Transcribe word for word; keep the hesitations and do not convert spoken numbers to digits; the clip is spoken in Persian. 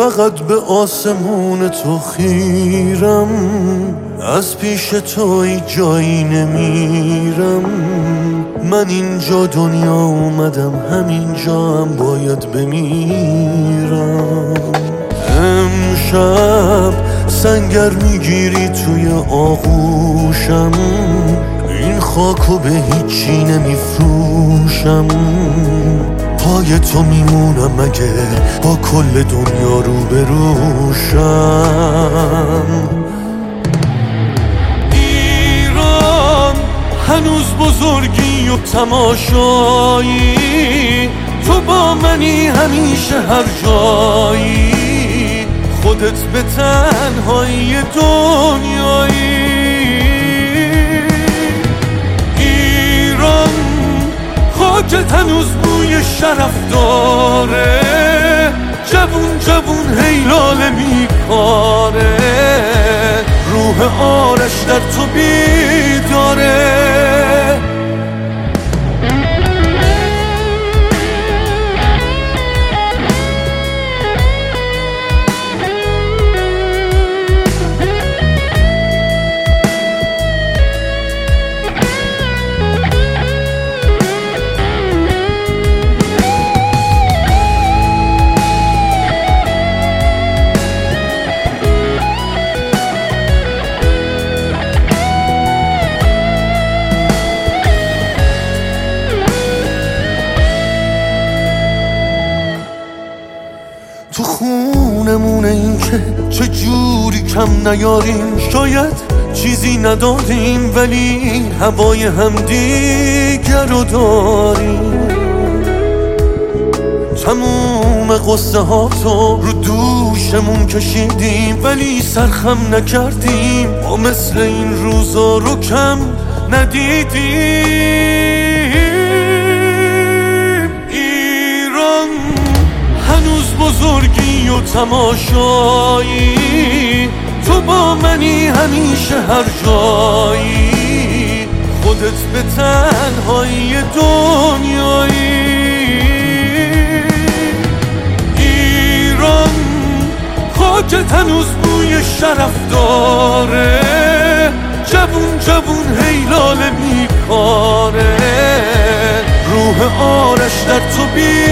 فقط به آسمون تو خیرم، از پیش تو ای جایی نمیرم. من اینجا دنیا اومدم، همینجا هم باید بمیرم. امشب سنگر میگیری توی آغوشم، این خاکو به هیچی نمیفروشم. پای تو میمونم اگه با کل دنیا رو بروشم. ایران هنوز بزرگی و تماشایی، تو با منی همیشه هر جایی. خودت به تنهایی دنیایی. ایران خاکت هنوز بوی شرف داره، جوون جوون هیلاله میکاره. روح آرش در تو بیداره. تو خونمونه این که چه جوری کم نیاریم. شاید چیزی نداریم ولی هوای همدیگر رو داریم. تموم قصه ها تو رو دوشمون کشیدیم ولی سرخم نکردیم. ما مثل این روزا رو کم ندیدیم. هنوز بزرگی و تماشایی، تو با منی همیشه هر جایی. خودت به تنهایی دنیایی. ایران خاکت هنوز بوی شرف داره، جوون جوون هیلاله میکاره. روح آرش در تو بی